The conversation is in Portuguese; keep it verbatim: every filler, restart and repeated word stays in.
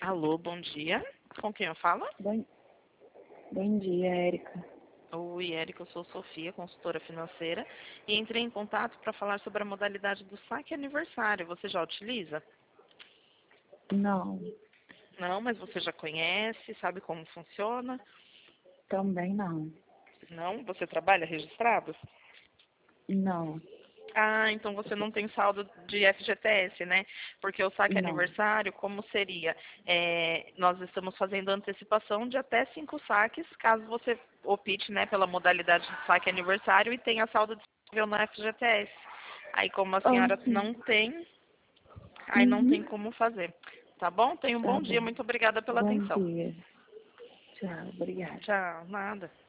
Alô, bom dia. Com quem eu falo? Bom, bom dia, Érica. Oi, Érica, eu sou Sofia, consultora financeira, e entrei em contato para falar sobre a modalidade do saque aniversário. Você já utiliza? Não, Não, mas você já conhece, sabe como funciona? também não. Não? Você trabalha registrado? Não, Ah, então você não tem saldo de F G T S, né? Porque o saque não. aniversário, como seria? É, nós estamos fazendo antecipação de até cinco saques, caso você opte, né, pela modalidade de saque aniversário e tenha saldo disponível no F G T S. Aí, como a Oh, senhora sim. não tem, aí não tem Uhum. como fazer. Tá bom? Tenha um Tá bom dia. bom. Muito obrigada pela Bom atenção. dia. Tchau, obrigada. Tchau. Nada.